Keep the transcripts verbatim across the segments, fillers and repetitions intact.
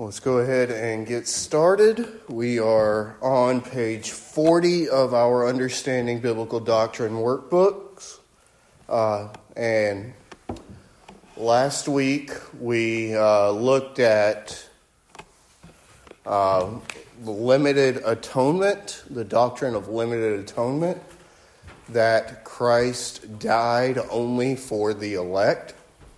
Let's go ahead and get started. We are on page forty of our Understanding Biblical Doctrine workbooks. Uh, and last week we uh, looked at uh, limited atonement, the doctrine of limited atonement, that Christ died only for the elect.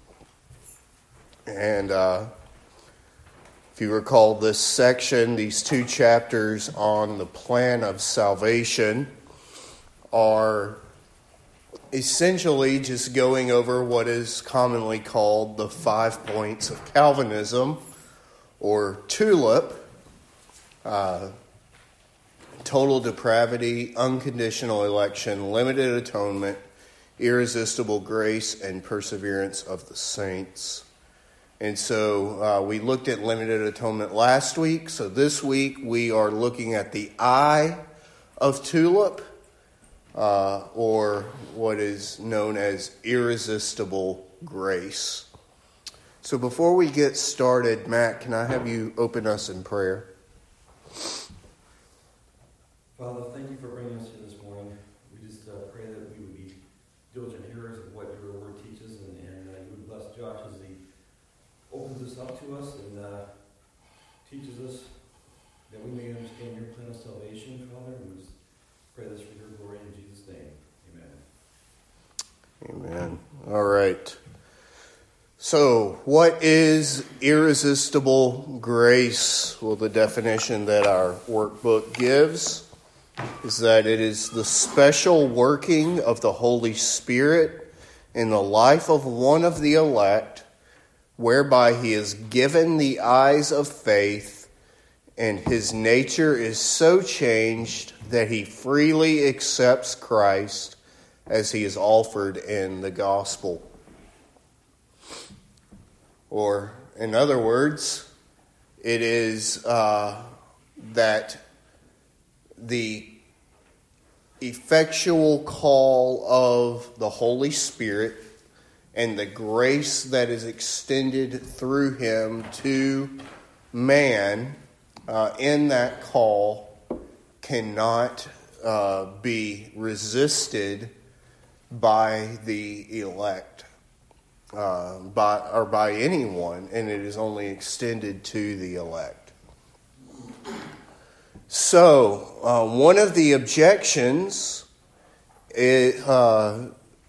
And uh, if you recall this section, these two chapters on the plan of salvation are essentially just going over what is commonly called the five points of Calvinism, or TULIP: uh, total depravity, unconditional election, limited atonement, irresistible grace, and perseverance of the saints. And so uh, we looked at limited atonement last week. So this week we are looking at the I of TULIP, uh, or what is known as irresistible grace. So before we get started, Matt, can I have you open us in prayer? Father, thank you for bringing us here this morning. We just uh, pray that we would be diligent hearers of what your word teaches, and, and uh, you would bless Josh as he opens this up to us and uh, teaches us that we may understand your plan of salvation, Father. And we just pray this for your glory in Jesus' name. Amen. Amen. All right. So, what is irresistible grace? Well, the definition that our workbook gives is that it is the special working of the Holy Spirit in the life of one of the elect, whereby he is given the eyes of faith, and his nature is so changed that he freely accepts Christ as he is offered in the gospel. Or, in other words, it is uh, that the effectual call of the Holy Spirit and the grace that is extended through him to man uh, in that call cannot uh, be resisted by the elect, uh, by or by anyone, and it is only extended to the elect. So, uh, one of the objections is, uh,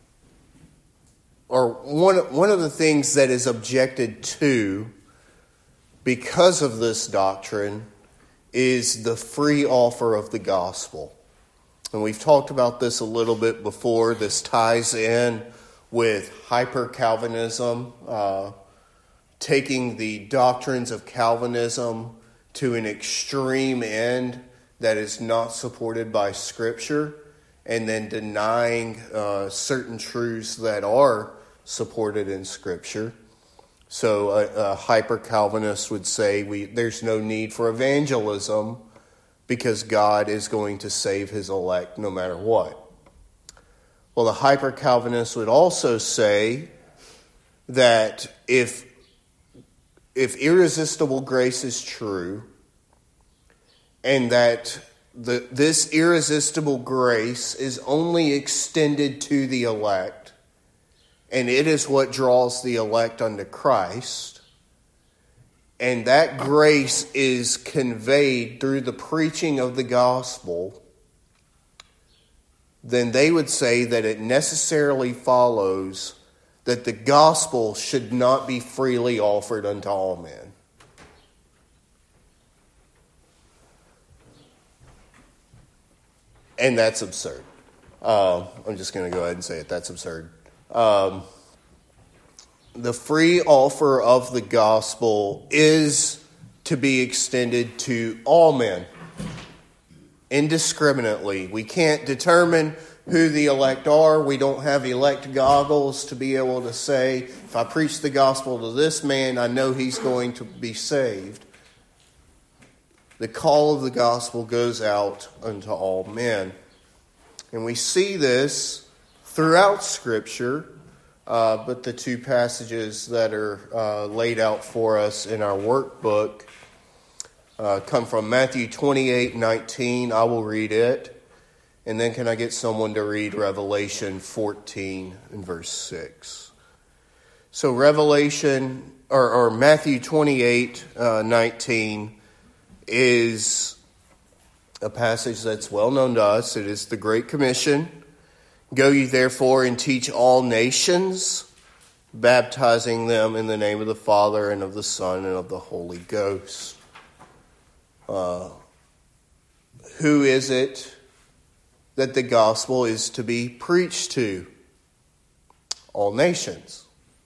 or one one of the things that is objected to because of this doctrine is the free offer of the gospel. And we've talked about this a little bit before. This ties in with hyper-Calvinism, uh, taking the doctrines of Calvinism to an extreme end that is not supported by Scripture, and then denying uh, certain truths that are supported in Scripture. So a, a hyper-Calvinist would say we there's no need for evangelism because God is going to save his elect no matter what. Well, the hyper-Calvinist would also say that if if irresistible grace is true, and that the, this irresistible grace is only extended to the elect, and it is what draws the elect unto Christ, and that grace is conveyed through the preaching of the gospel, then they would say that it necessarily follows that the gospel should not be freely offered unto all men. And that's absurd. Uh, I'm just going to go ahead and say it. That's absurd. Um, the free offer of the gospel is to be extended to all men indiscriminately. We can't determine who the elect are. We don't have elect goggles to be able to say, if I preach the gospel to this man, I know he's going to be saved. The call of the gospel goes out unto all men. And we see this throughout Scripture, uh, but the two passages that are uh, laid out for us in our workbook uh, come from Matthew twenty-eight nineteen. I will read it. And then can I get someone to read Revelation fourteen and verse six? So Revelation, or, or Matthew twenty-eight nineteen is a passage that's well known to us. It is the Great Commission. Go ye therefore and teach all nations, baptizing them in the name of the Father and of the Son and of the Holy Ghost. Uh, who is it that the gospel is to be preached to? All nations.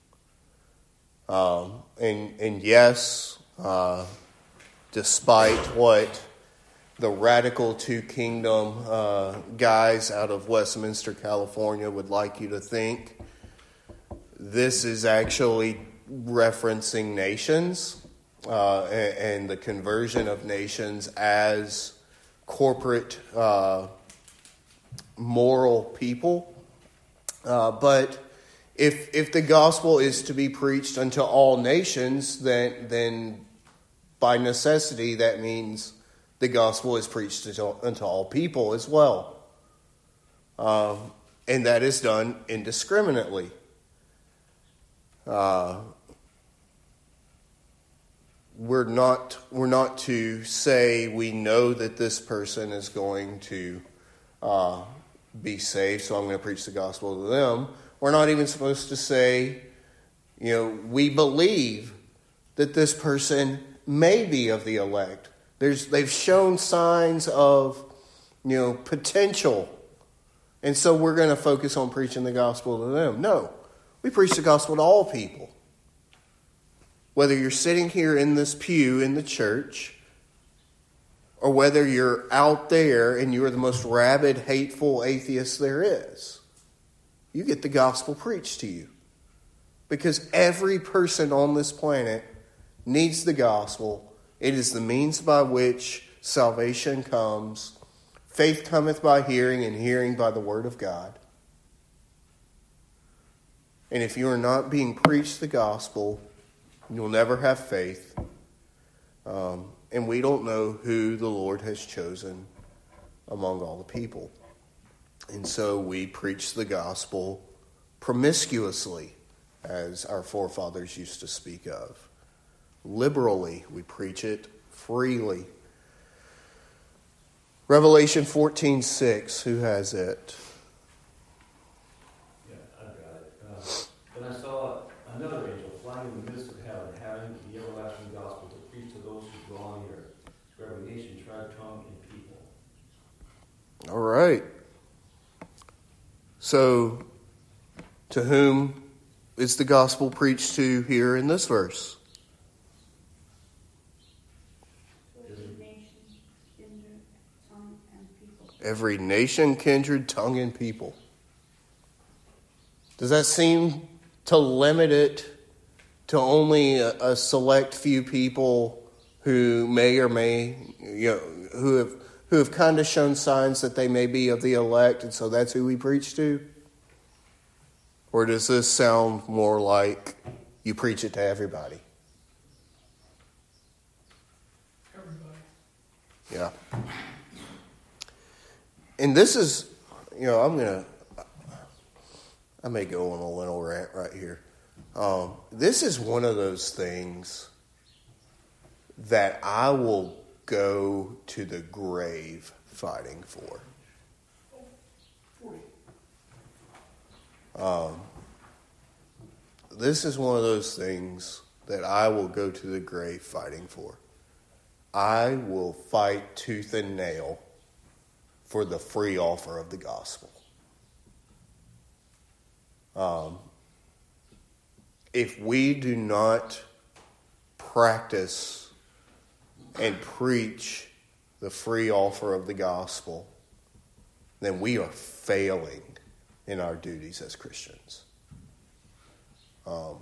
Um, and, and yes, uh, despite what the radical two-kingdom uh, guys out of Westminster, California would like you to think, this is actually referencing nations uh, and, and the conversion of nations as corporate uh, moral people. Uh, but if if the gospel is to be preached unto all nations, then then by necessity that means the gospel is preached unto, unto all people as well. Um, and that is done indiscriminately. Uh, we're not we're not to say we know that this person is going to uh, be saved, so I'm going to preach the gospel to them. We're not even supposed to say, you know, we believe that this person may be of the elect. There's they've shown signs of, you know, potential, and so we're going to focus on preaching the gospel to them. No, we preach the gospel to all people. Whether you're sitting here in this pew in the church, or whether you're out there and you're the most rabid, hateful atheist there is, you get the gospel preached to you. Because every person on this planet needs the gospel. It is the means by which salvation comes. Faith cometh by hearing, and hearing by the word of God. And if you are not being preached the gospel, you'll never have faith. Um, and we don't know who the Lord has chosen among all the people. And so we preach the gospel promiscuously, as our forefathers used to speak of. Liberally, we preach it freely. Revelation fourteen six, who has it? Yeah, I've got it. Uh, then I saw another angel flying in the midst of heaven, having the everlasting gospel to preach to those who dwell on the earth, to every nation, tribe, tongue, and people. All right. So, to whom is the gospel preached to here in this verse? Every nation, kindred, tongue, and people. Every nation, kindred, tongue, and people. Does that seem to limit it to only a, a select few people who may or may, you know, who have who have kind of shown signs that they may be of the elect, and so that's who we preach to? Or does this sound more like you preach it to everybody? Everybody. Yeah. And this is, you know, I'm going to, I may go on a little rant right here. Um, this is one of those things that I will go to the grave fighting for. Um, this is one of those things that I will go to the grave fighting for. I will fight tooth and nail for the free offer of the gospel. Um, if we do not practice and preach the free offer of the gospel, then we are failing in our duties as Christians. Um,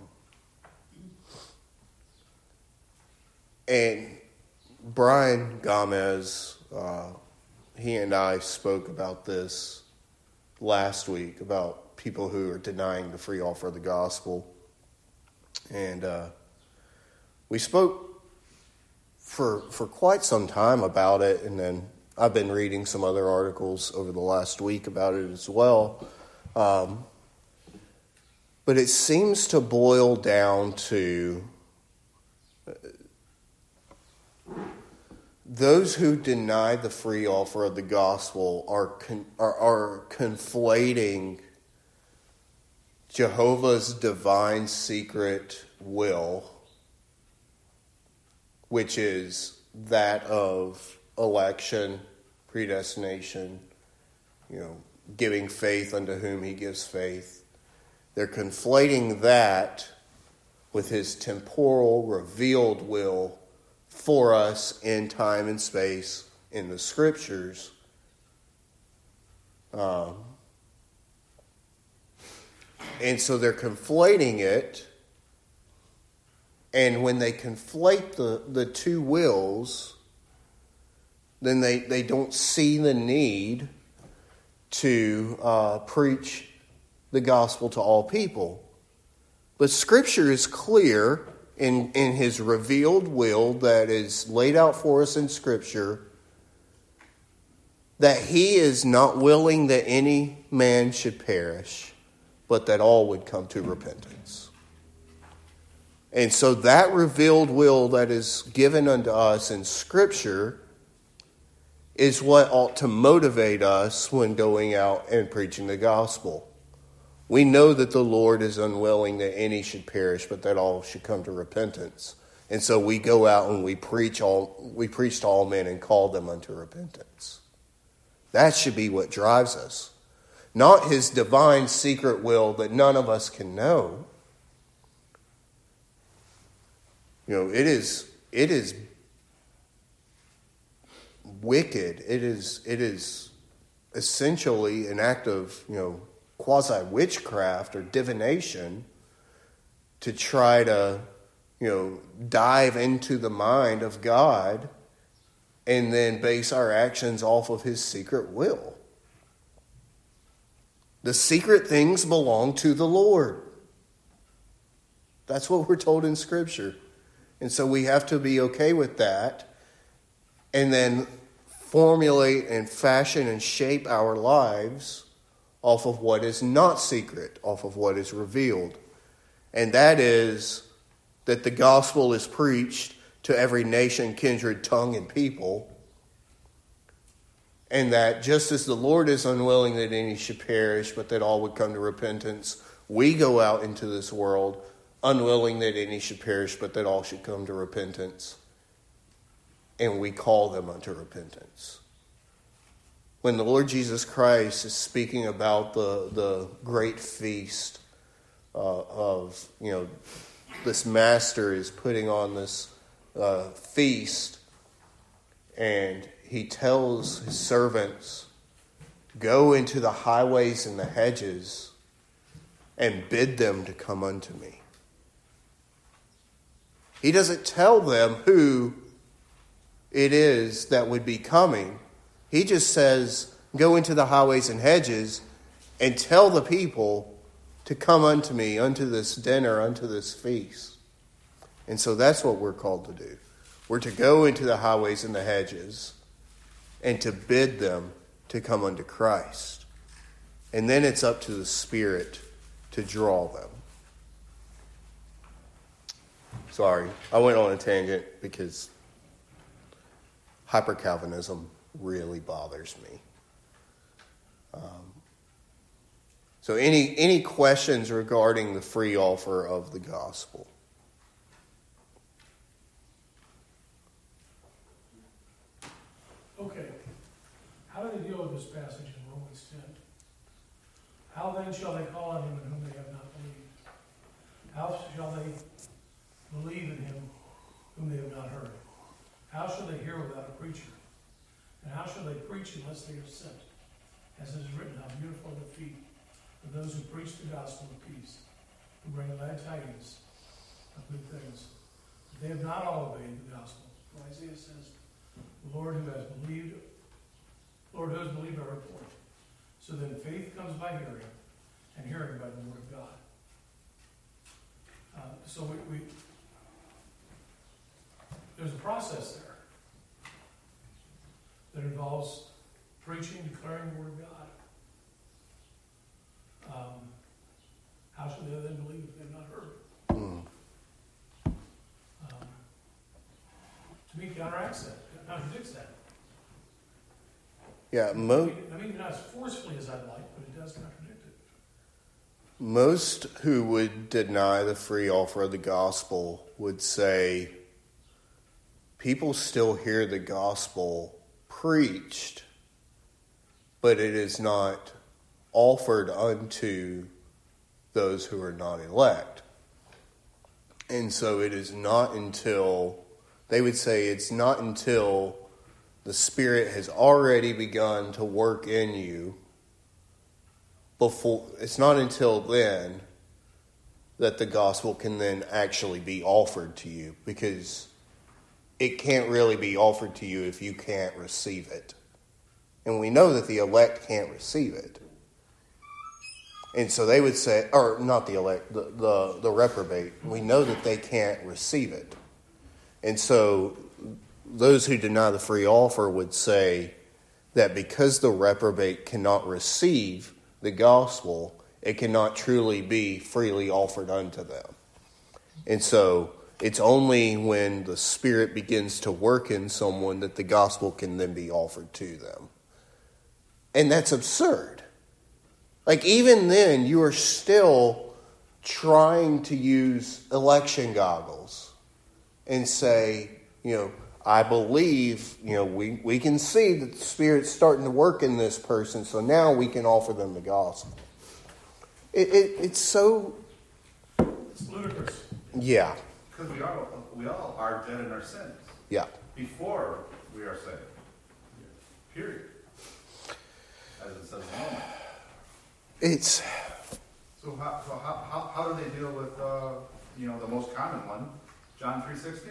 and Brian Gomez, uh, he and I spoke about this last week, about people who are denying the free offer of the gospel. And uh, we spoke for, for quite some time about it, and then I've been reading some other articles over the last week about it as well. Um, but it seems to boil down to those who deny the free offer of the gospel are con- are, are conflating Jehovah's divine secret will, which is that of election, predestination, you know, giving faith unto whom he gives faith. They're conflating that with his temporal revealed will for us in time and space in the scriptures. Um, and so they're conflating it. And when they conflate the, the two wills, then they, they don't see the need to uh, preach the gospel to all people. But Scripture is clear in, in his revealed will that is laid out for us in Scripture that he is not willing that any man should perish, but that all would come to repentance. And so that revealed will that is given unto us in Scripture is what ought to motivate us when going out and preaching the gospel. We know that the Lord is unwilling that any should perish, but that all should come to repentance. And so we go out and we preach all we preach to all men and call them unto repentance. That should be what drives us. Not his divine secret will that none of us can know. You know, it is it is wicked. It is it is essentially an act of, you know, quasi-witchcraft or divination to try to, you know, dive into the mind of God and then base our actions off of his secret will. The secret things belong to the Lord. That's what we're told in Scripture. And so we have to be okay with that and then formulate and fashion and shape our lives off of what is not secret, off of what is revealed. And that is that the gospel is preached to every nation, kindred, tongue, and people. And that just as the Lord is unwilling that any should perish, but that all would come to repentance, we go out into this world unwilling that any should perish, but that all should come to repentance. And we call them unto repentance. When the Lord Jesus Christ is speaking about the, the great feast uh, of, you know, this master is putting on this uh, feast, and he tells his servants, go into the highways and the hedges and bid them to come unto me. He doesn't tell them who it is that would be coming. He just says, go into the highways and hedges and tell the people to come unto me, unto this dinner, unto this feast. And so that's what we're called to do. We're to go into the highways and the hedges and to bid them to come unto Christ. And then it's up to the Spirit to draw them. Sorry, I went on a tangent because hyper-Calvinism really bothers me. Um, so any any questions regarding the free offer of the gospel? Okay. How do they deal with this passage in Romans ten? How then shall they call on him in whom they have not believed? How shall they believe in him whom they have not heard? How shall they hear without a preacher? And how shall they preach unless they are sent? As it is written, how beautiful are the feet of those who preach the gospel of peace, who bring glad tidings of good things. But they have not all obeyed the gospel. For Isaiah says, the Lord who has believed, Lord who has believed our report. So then faith comes by hearing, and hearing by the word of God. Uh, so we, we there's a process there that involves preaching, declaring the Word of God. Um, how should they then believe if they've not heard? Mm. Um, to me, counteracts that, contradicts that. Yeah, mo- I mean, not as forcefully as I'd like, but it does contradict it. most who would deny the free offer of the gospel would say people still hear the gospel preached, but it is not offered unto those who are not elect. And so it is not until, they would say it's not until the Spirit has already begun to work in you, before, it's not until then that the gospel can then actually be offered to you, because it can't really be offered to you if you can't receive it. And we know that the elect can't receive it. And so they would say, or not the elect, the, the, the reprobate, we know that they can't receive it. And so those who deny the free offer would say that because the reprobate cannot receive the gospel, it cannot truly be freely offered unto them. And so it's only when the Spirit begins to work in someone that the gospel can then be offered to them. And that's absurd. Like, even then, you are still trying to use election goggles and say, you know, I believe, you know, we, we can see that the Spirit's starting to work in this person, so now we can offer them the gospel. It, it it's so... It's ludicrous. Yeah. Because we all, we all are dead in our sins. Yeah. Before we are saved. Period. As it says in Romans. It's... So how, so how, how, how do they deal with, uh, you know, the most common one, John three sixteen?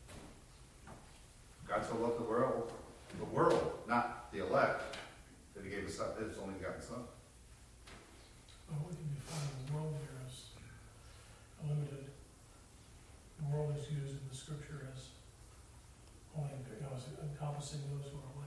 God so loved the world, the world, not the elect, that he gave his, son, his only begotten Son. Well, we can define the world here as limited. The world is used in the Scripture as only, you know, as encompassing those who are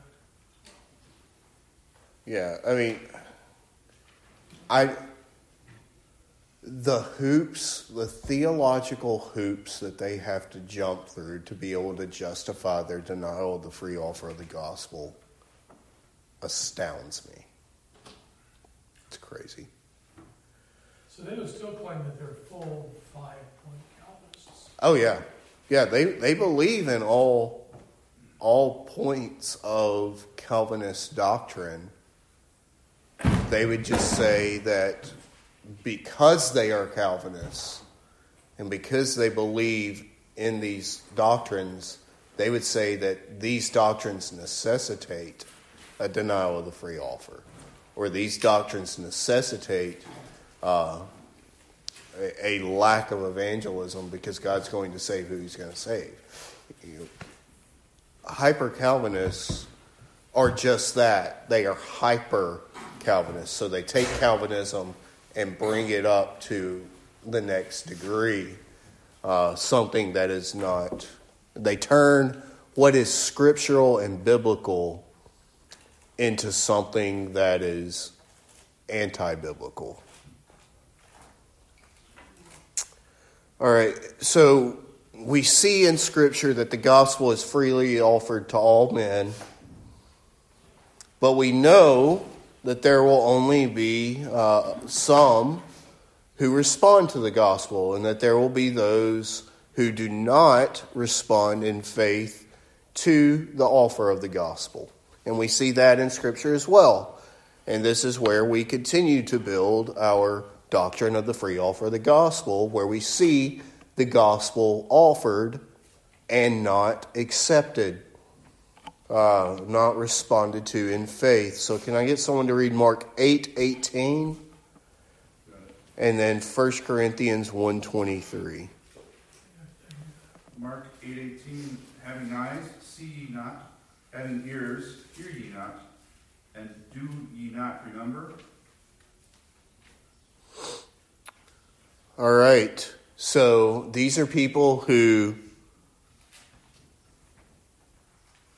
elect. Yeah, I mean, I... The hoops, the theological hoops that they have to jump through to be able to justify their denial of the free offer of the gospel astounds me. It's crazy. So they would still claim that they're full five-point Calvinists. Oh yeah, yeah. They they believe in all all points of Calvinist doctrine. They would just say that because they are Calvinists and because they believe in these doctrines, they would say that these doctrines necessitate a denial of the free offer, or these doctrines necessitate uh, a, a lack of evangelism because God's going to save who he's going to save. You know, hyper-Calvinists are just that. They are hyper-Calvinists. So they take Calvinism and bring it up to the next degree, uh, something that is not... They turn what is scriptural and biblical into something that is anti-biblical. All right, so we see in Scripture that the gospel is freely offered to all men, but we know that there will only be uh, some who respond to the gospel, and that there will be those who do not respond in faith to the offer of the gospel. And we see that in Scripture as well. And this is where we continue to build our doctrine of the free offer of the gospel, where we see the gospel offered and not accepted. Uh, not responded to in faith. So can I get someone to read Mark eight eighteen? And then First Corinthians one twenty-three. Mark eight eighteen, having eyes, see ye not, having ears, hear ye not, and do ye not remember? All right. So these are people who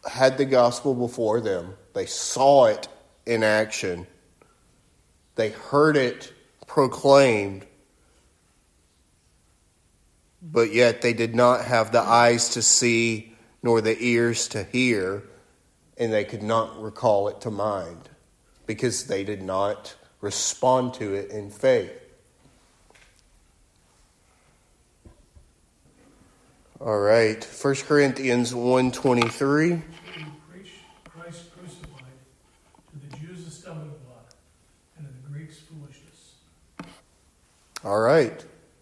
had the gospel before them. They saw it in action. They heard it proclaimed. But yet they did not have the eyes to see nor the ears to hear, and they could not recall it to mind because they did not respond to it in faith. All right, First Corinthians one twenty-three. We preach Christ crucified, to the Jews a stumbling block, and to the Greeks foolishness. All right.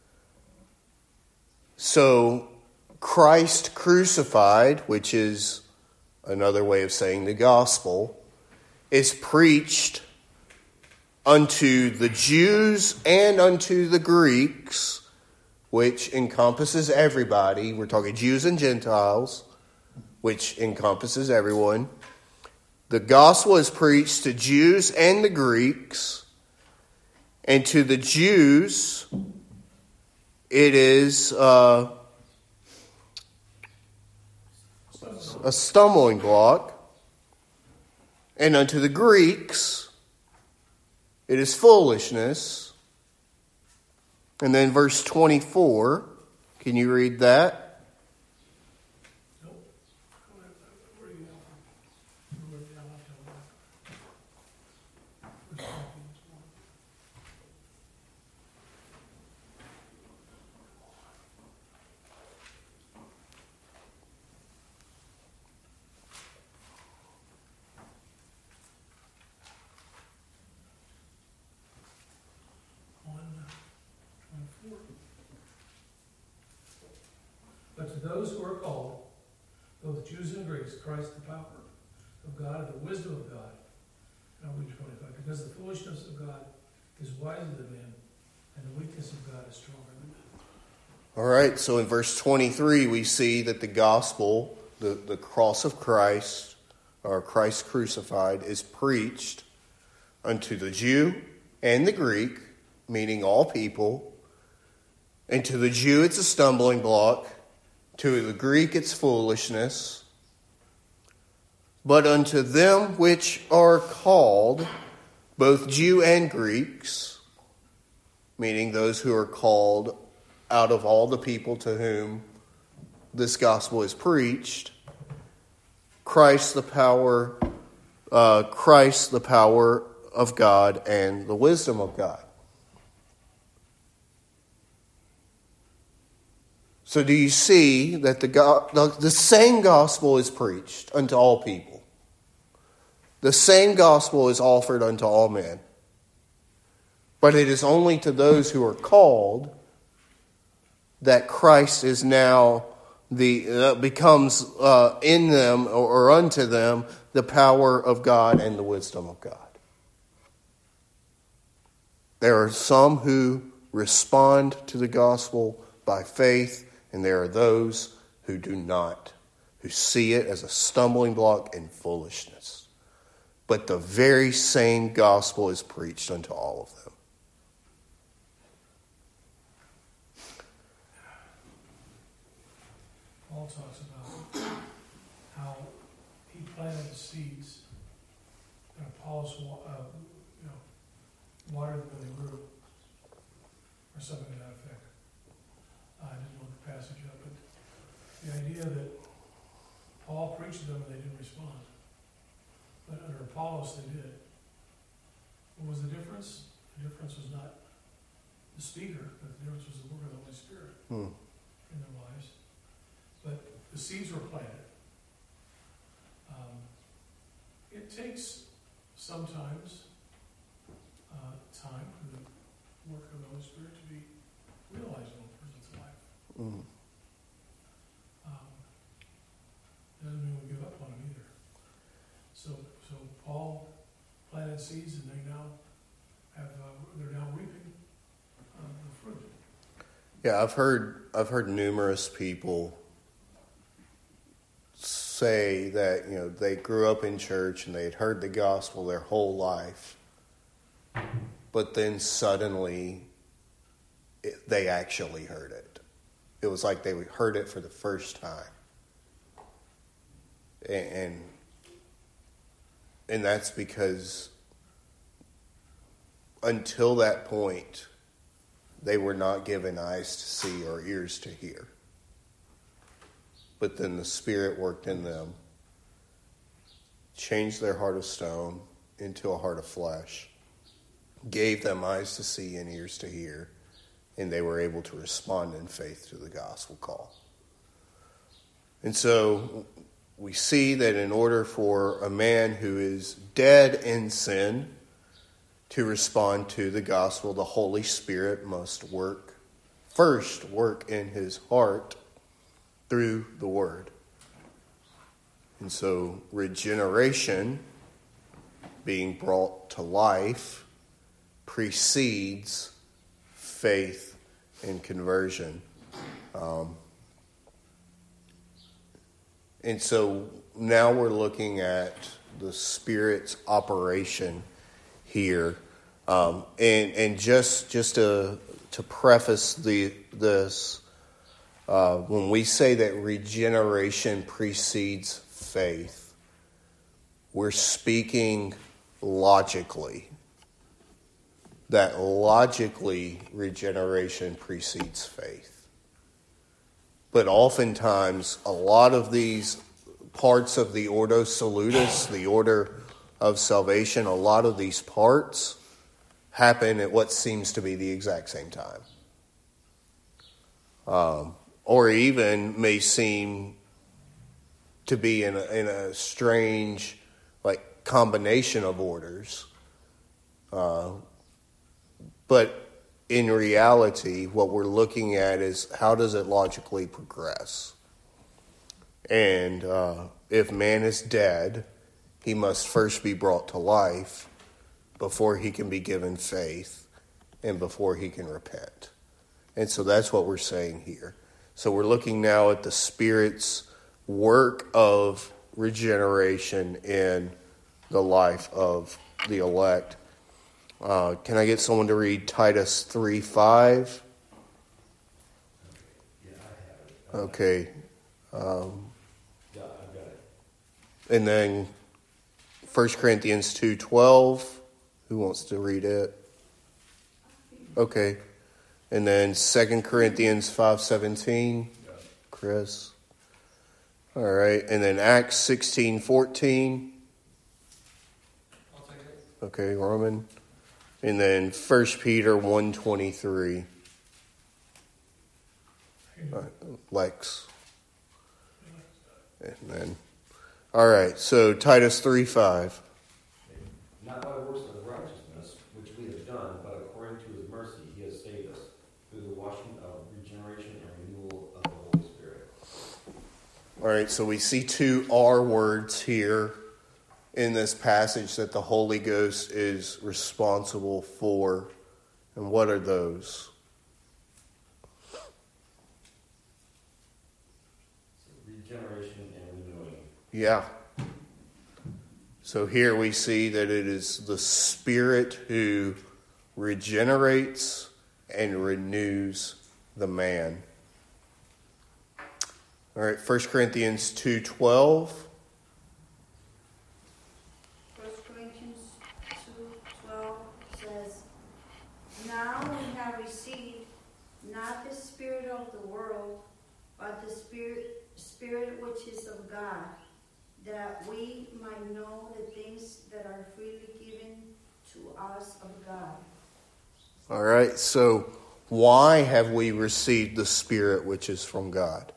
So, Christ crucified, which is another way of saying the gospel, is preached unto the Jews and unto the Greeks, which encompasses everybody. We're talking Jews and Gentiles, which encompasses everyone. The gospel is preached to Jews and the Greeks, and to the Jews it is uh, a stumbling block, and unto the Greeks it is foolishness. And then verse twenty-four, can you read that? Nope. Where are you at? Where are you at? I'll have to look. First Corinthians one. But to those who are called, both Jews and Greeks, Christ the power of God, the wisdom of God. Now read twenty-five. Because the foolishness of God is wiser than men, and the weakness of God is stronger than men. All right, so in verse twenty-three, we see that the gospel, the, the cross of Christ, or Christ crucified, is preached unto the Jew and the Greek, meaning all people. And to the Jew, it's a stumbling block. To the Greek, it's foolishness. But unto them which are called, both Jew and Greeks, meaning those who are called out of all the people to whom this gospel is preached, Christ the power, uh, Christ the power of God and the wisdom of God. So do you see that the, go- the same gospel is preached unto all people? The same gospel is offered unto all men. But it is only to those who are called that Christ is now the uh, becomes uh, in them or, or unto them the power of God and the wisdom of God. There are some who respond to the gospel by faith, and there are those who do not, who see it as a stumbling block and foolishness. But the very same gospel is preached unto all of them. Paul talks about how he planted the seeds, and Apollos uh, you know, watered them and they grew, or something to that effect. I didn't look the passage up, but the idea that Paul preached to them and they didn't respond. But under Apollos they did. What was the difference? The difference was not the speaker, but the difference was the work of the Holy Spirit Hmm. in their lives. But the seeds were planted. Um, it takes sometimes uh, time for the work of the Holy Spirit to be realized in a person's life. Mm. Um, doesn't mean we give up on them either. So, so Paul planted seeds, and they now have uh, they're now reaping uh, the fruit. Yeah, I've heard I've heard numerous people say that, you know, they grew up in church and they had heard the gospel their whole life, but then suddenly it, they actually heard it. It was like they heard it for the first time. And and that's because until that point, they were not given eyes to see or ears to hear. But then the Spirit worked in them, changed their heart of stone into a heart of flesh, gave them eyes to see and ears to hear, and they were able to respond in faith to the gospel call. And so we see that in order for a man who is dead in sin to respond to the gospel, the Holy Spirit must work, first work in his heart through the Word. And so regeneration, being brought to life, precedes faith and conversion. Um, and so now we're looking at the Spirit's operation here. Um, and and just just to to preface the this, uh, when we say that regeneration precedes faith, we're speaking logically. That logically regeneration precedes faith. But oftentimes, a lot of these parts of the Ordo Salutis, the order of salvation, a lot of these parts happen at what seems to be the exact same time. Um, or even may seem to be in a, in a strange, like, combination of orders. Uh, but in reality, what we're looking at is how does it logically progress? And uh, if man is dead, he must first be brought to life before he can be given faith and before he can repent. And so that's what we're saying here. So we're looking now at the Spirit's work of regeneration in the life of the elect. Uh, can I get someone to read Titus three five? Yeah, I have it. Okay. Um, Yeah, I've got it. and then First Corinthians two twelve. Who wants to read it? Okay. And then Second Corinthians five seventeen. Chris. All right. And then Acts sixteen fourteen. I'll take it. Okay, Roman. And then First Peter one twenty-three. All right, Lex. And then, all right, so Titus three five. Not by works of righteousness, which we have done, but according to his mercy he has saved us, through the washing of regeneration and renewal of the Holy Spirit. All right, so we see two R words here in this passage that the Holy Ghost is responsible for. And what are those? Regeneration and renewing. Yeah. So here we see that it is the Spirit who regenerates and renews the man. All right, First Corinthians two twelve. First Corinthians two twelve says, "Now we have received not the spirit of the world, but the spirit, spirit which is of God, that we might know the things that are freely given to us of God." All right, so why have we received the Spirit which is from God?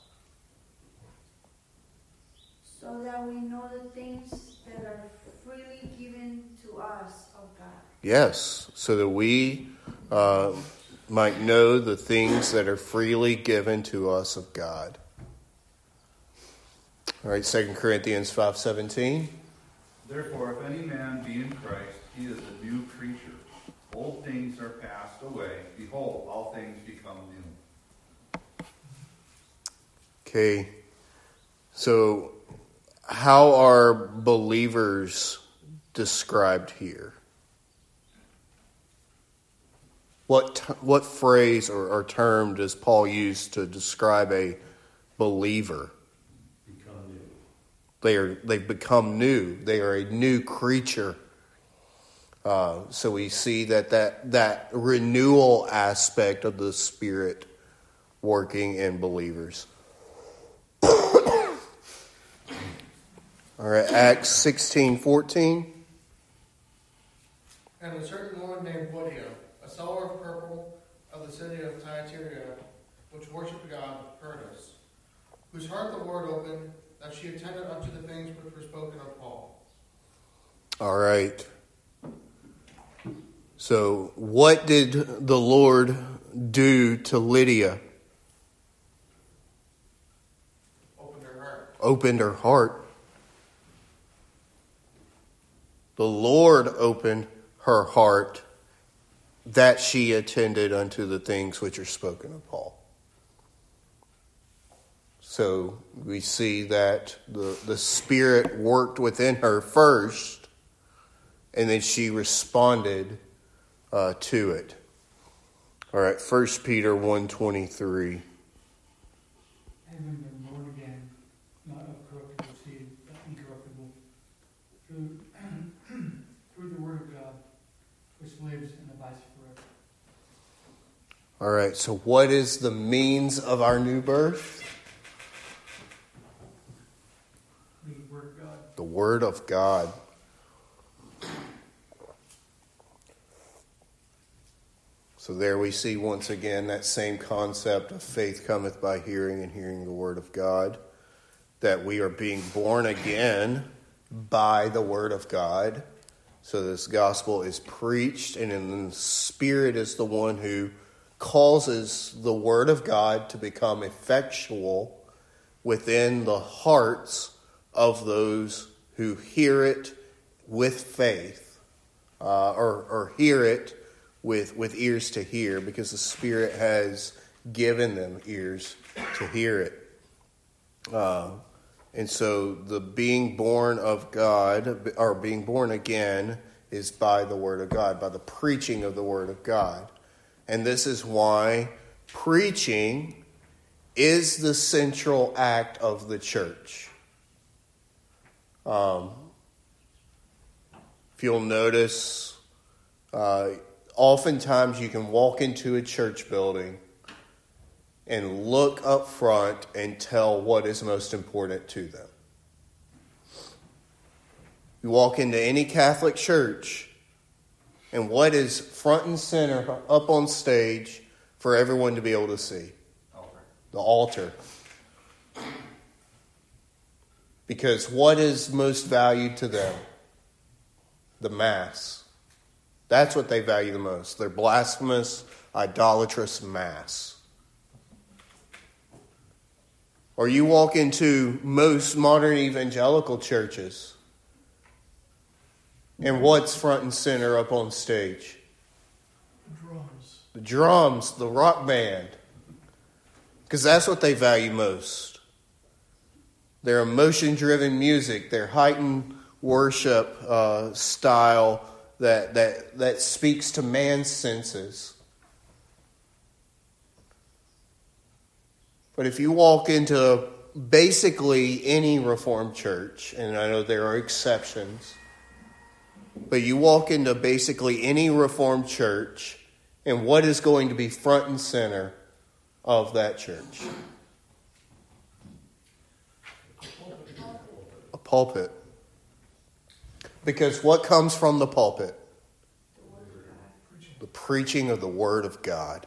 So that we know the things that are freely given to us of God. Yes, so that we uh, might know the things that are freely given to us of God. All right, Second Corinthians five seventeen. Therefore, if any man be in Christ, he is a new creature. Old things are passed away. Behold, all things become new. Okay, so how are believers described here? What t- what phrase or, or term does Paul use to describe a believer? Become new. They are, they've become new. They are a new creature. Uh, so we see that, that that renewal aspect of the Spirit working in believers. All right, Acts sixteen fourteen. And a certain woman named Lydia, a seller of purple of the city of Thyatira, which worshipped God, heard us, whose heart the word opened, that she attended unto the things which were spoken of Paul. All right. So what did the Lord do to Lydia? Opened her heart. Opened her heart. The Lord opened her heart that she attended unto the things which are spoken of Paul. So we see that the, the Spirit worked within her first, and then she responded uh, to it. All right, First Peter one twenty-three. Having been born again, not of corruptible seed, but incorruptible, through, through the word of God, which lives and abides forever. All right, so what is the means of our new birth? The word of God. The Word of God. So there we see once again that same concept of faith cometh by hearing, and hearing the Word of God. That we are being born again by the Word of God. So this gospel is preached, and then the Spirit is the one who causes the Word of God to become effectual within the hearts of those who hear it with faith, uh, or, or hear it with, with ears to hear, because the Spirit has given them ears to hear it. Uh, and so the being born of God, or being born again, is by the Word of God, by the preaching of the Word of God. And this is why preaching is the central act of the church. Um, if you'll notice, uh, oftentimes you can walk into a church building and look up front and tell what is most important to them. You walk into any Catholic church, and what is front and center up on stage for everyone to be able to see? Altar. The altar. Because what is most valued to them? The Mass. That's what they value the most. Their blasphemous, idolatrous Mass. Or you walk into most modern evangelical churches, and what's front and center up on stage? The drums. The drums, the rock band. Because that's what they value most. Their emotion-driven music, their heightened worship uh, style that, that, that speaks to man's senses. But if you walk into basically any Reformed church, and I know there are exceptions, but you walk into basically any Reformed church, and what is going to be front and center of that church? A pulpit. Because what comes from the pulpit? The preaching of the Word of God.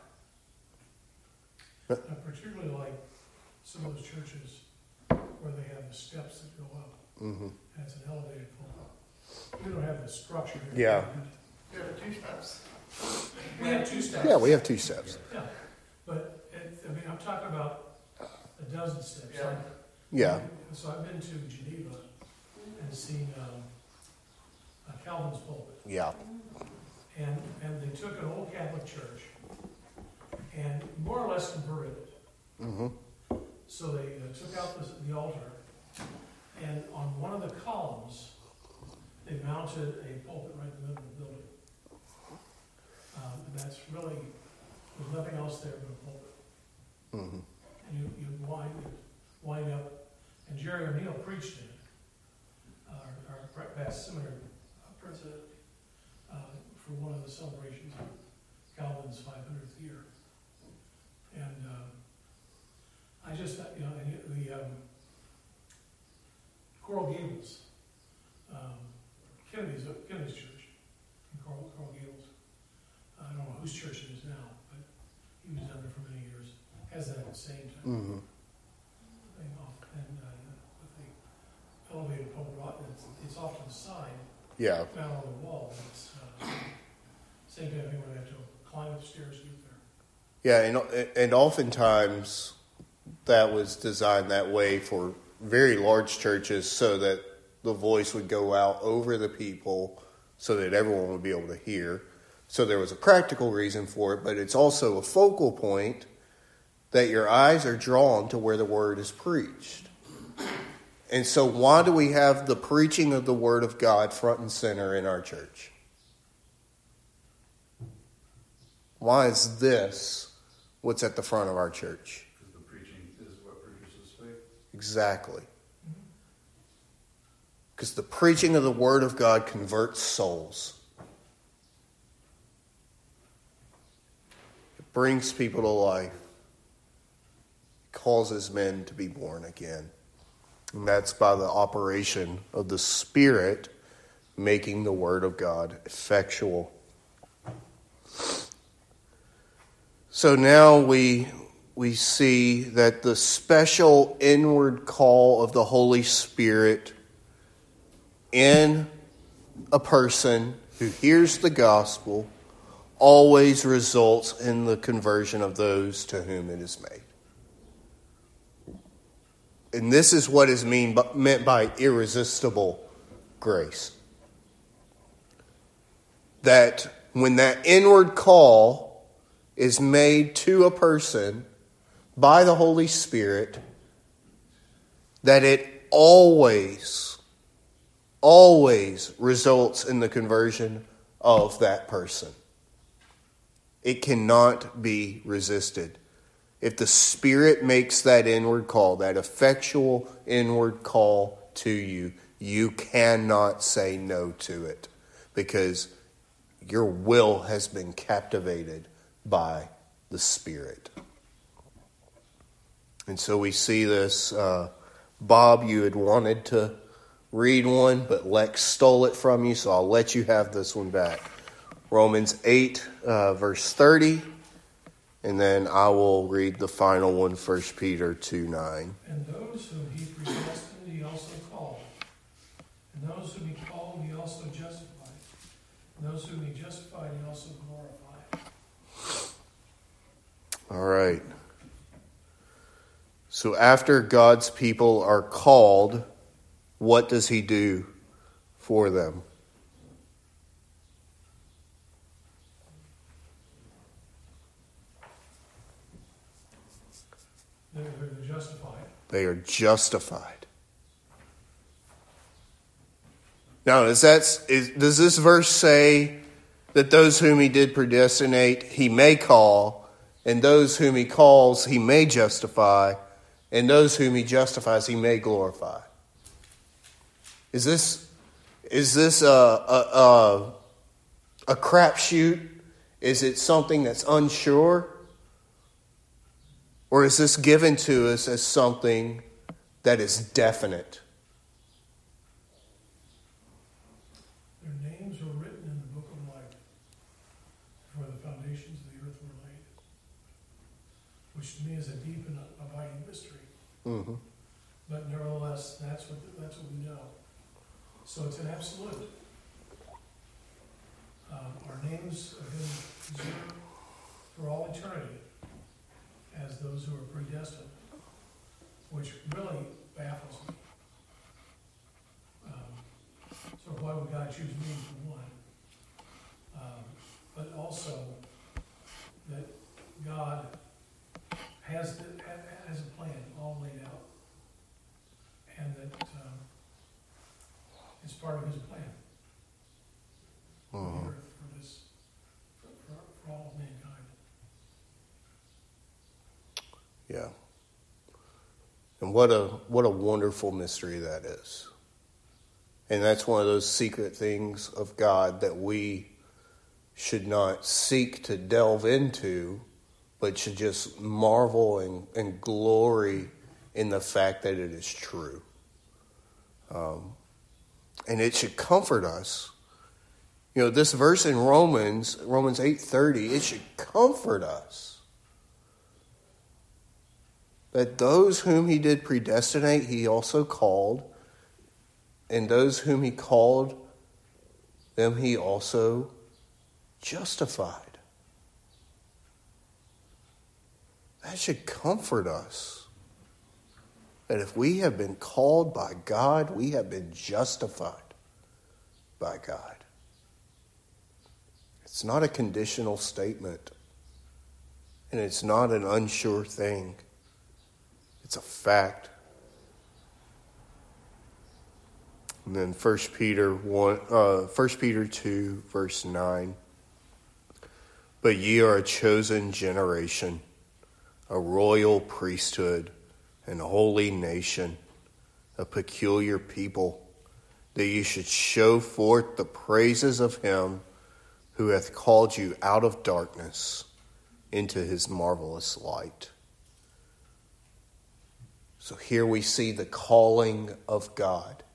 I particularly like some of those churches where they have the steps that go up. Mm-hmm. And it's an elevated pulpit. We don't have the structure here. Yeah. There are two steps. We have two steps. Yeah, we have two steps. Yeah, but, it, I mean, I'm talking about a dozen steps. Yeah. Like, Yeah. So I've been to Geneva and seen um, a Calvin's pulpit. Yeah. And, and they took an old Catholic church and more or less converted it. Mm-hmm. So they uh, took out the, the altar, and on one of the columns, they mounted a pulpit right in the middle of the building. Um, and that's really, there's nothing else there but a pulpit. Mm-hmm. And you, you wind, you wind up, and Jerry O'Neill preached in it. our, our past seminary president, uh, for one of the celebrations of Calvin's five hundredth year. And um, I just, you know, and the um, Coral Gables, um, Kennedy's, Kennedy's church in Coral, Coral Gables. I don't know whose church it is now, but he was down there for many years. Has that same type Mm-hmm. thing off, and uh, with the elevated pole rod, it's, it's off to the side, Yeah. down on the wall. And it's uh, same kind of thing where they have to climb up the stairs to get there. Yeah, and, and oftentimes that was designed that way for very large churches so that the voice would go out over the people so that everyone would be able to hear. So there was a practical reason for it, but it's also a focal point that your eyes are drawn to where the word is preached. And so why do we have the preaching of the word of God front and center in our church? Why is this what's at the front of our church? Because the preaching is what produces faith. Exactly. Because the preaching of the word of God converts souls. It brings people to life. It causes men to be born again. And that's by the operation of the Spirit making the word of God effectual. So now we we see that the special inward call of the Holy Spirit in a person who hears the gospel always results in the conversion of those to whom it is made. And this is what is mean, meant by irresistible grace. That when that inward call is made to a person by the Holy Spirit, that it always, always results in the conversion of that person. It cannot be resisted. If the Spirit makes that inward call, that effectual inward call to you, you cannot say no to it because your will has been captivated by the Spirit. And so we see this. Uh, Bob, you had wanted to read one, but Lex stole it from you, so I'll let you have this one back. Romans eight, uh, verse thirty. And then I will read the final one, First Peter two nine. And those whom he predestined, he also called. And those whom he called, he also justified. And those whom he justified, he also glorified. All right. So after God's people are called, what does he do for them? They're, they're justified. They are justified. Now, is that, is, does this verse say that those whom he did predestinate, he may call, and those whom he calls, he may justify, and those whom he justifies, he may glorify? Is this is this a a, a, a crapshoot? Is it something that's unsure? Or is this given to us as something that is definite? Their names were written in the book of life before the foundations of the earth were laid, which to me is a deep and abiding mystery. Mm-hmm. But nevertheless, that's what that's what we know. So it's an absolute. Um, our names have been preserved for all eternity as those who are predestined, which really baffles me. Um, so why would God choose me for one? Um, but also that God has the, has a plan all laid out, and that um, it's part of His plan for Mm-hmm. the earth, for this, for, for, for all of mankind. Yeah. And what a what a wonderful mystery that is. And that's one of those secret things of God that we should not seek to delve into, but should just marvel and, and glory in the fact that it is true. Um, and it should comfort us. You know, this verse in Romans, Romans eight thirty, it should comfort us that those whom he did predestinate, he also called, and those whom he called, them he also justified. That should comfort us. That if we have been called by God, we have been justified by God. It's not a conditional statement. And it's not an unsure thing. It's a fact. And then First Peter one, uh, First Peter two, verse nine. But ye are a chosen generation, a royal priesthood, and a holy nation, a peculiar people, that ye should show forth the praises of him who hath called you out of darkness into his marvelous light. So here we see the calling of God.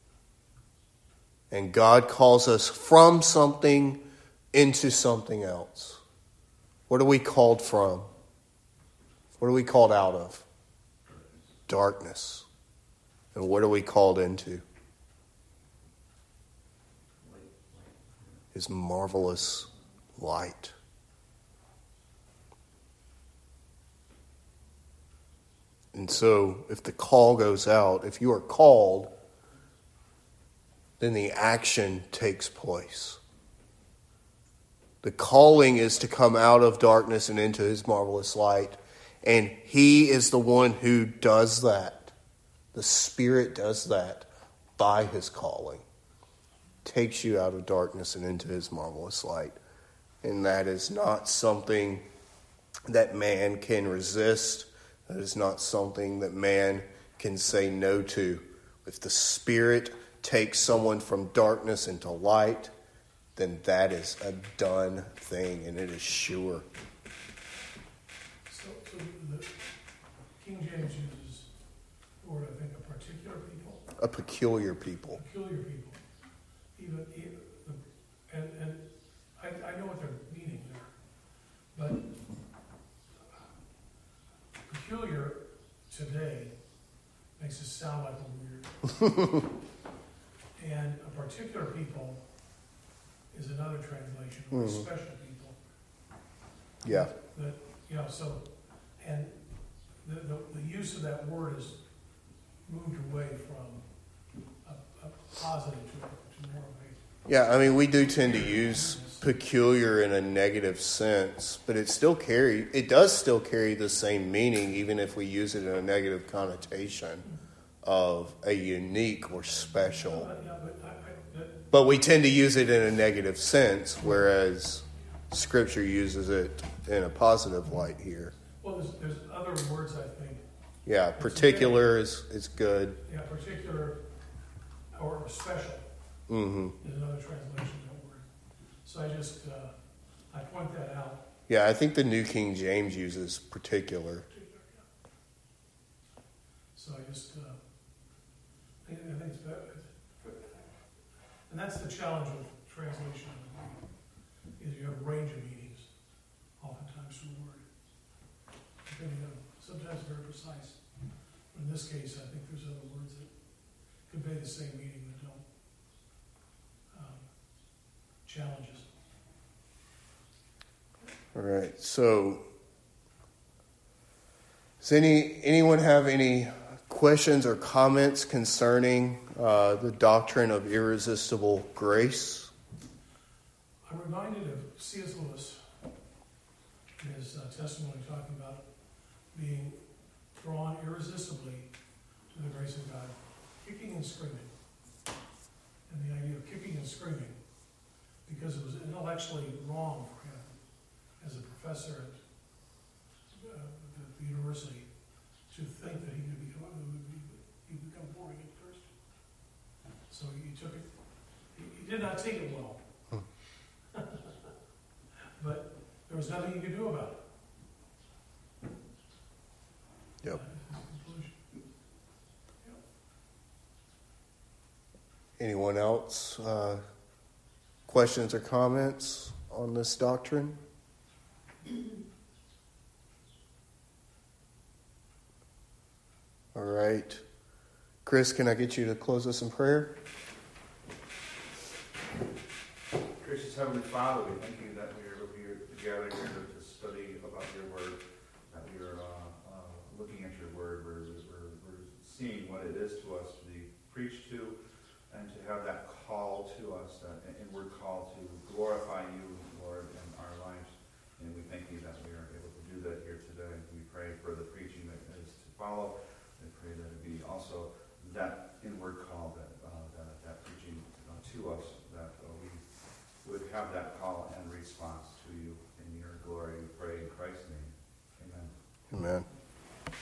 And God calls us from something into something else. What are we called from? What are we called out of? Darkness. And what are we called into? His marvelous light. And so, if the call goes out, if you are called, then the action takes place. The calling is to come out of darkness and into his marvelous light. And he is the one who does that. The Spirit does that by his calling. Takes you out of darkness and into his marvelous light. And that is not something that man can resist. That is not something that man can say no to. If the Spirit takes someone from darkness into light, then that is a done thing, and it is sure. So, so the King James uses the word, I think, a particular people. A peculiar people. Peculiar people. Even, even and, and I, I know what they're meaning there, but peculiar today makes it sound like a weird. And a particular people is another translation, or Mm-hmm. special people. Yeah. That, you know, so, and the, the, the use of that word has moved away from a, a positive to, to more of a... Yeah, I mean, we do tend to use peculiar in a negative sense, but it still carry it does still carry the same meaning, even if we use it in a negative connotation of a unique or special. Uh, yeah, but I, I, that, But we tend to use it in a negative sense, whereas Scripture uses it in a positive light here. well, there's, there's other words, I think. Yeah, particular is, is good. Yeah, particular or special Mm-hmm. is another translation of that word. So I just, uh, I point that out. Yeah, I think the New King James uses particular. Particular, yeah. So I just, uh, I think I think it's better. And that's the challenge with translation of the Greek, is you have a range of meanings, oftentimes from the word. Depending on, sometimes very precise. But in this case, I think there's other words that convey the same meaning that don't um, challenge us. All right, so does any anyone have any questions or comments concerning uh, the doctrine of irresistible grace? I'm reminded of C S Lewis in his uh, testimony talking about being drawn irresistibly to the grace of God, kicking and screaming. And the idea of kicking and screaming, because it was intellectually wrong for him as a professor at uh, the, the university to think that he could become, he would become boring and thirsty. So you took it, you you did not take it well. But there was nothing you could do about it. Yep. That is the conclusion. Anyone else? Uh, questions or comments on this doctrine? All right. Chris, can I get you to close us in prayer? Gracious Heavenly Father, we thank you that we are here together here to, to study about your word, that we are uh, uh, looking at your word, we're, we're, we're seeing what it is to us to be preached to, and to have that call to us, that inward call to glorify you, Lord, in our lives. And we thank you that we are able to do that here today. We pray for the preaching that is to follow. We pray that it be also that inward call, that uh, that, that preaching uh, to us, that uh, we would have that call and response to you in your glory. We pray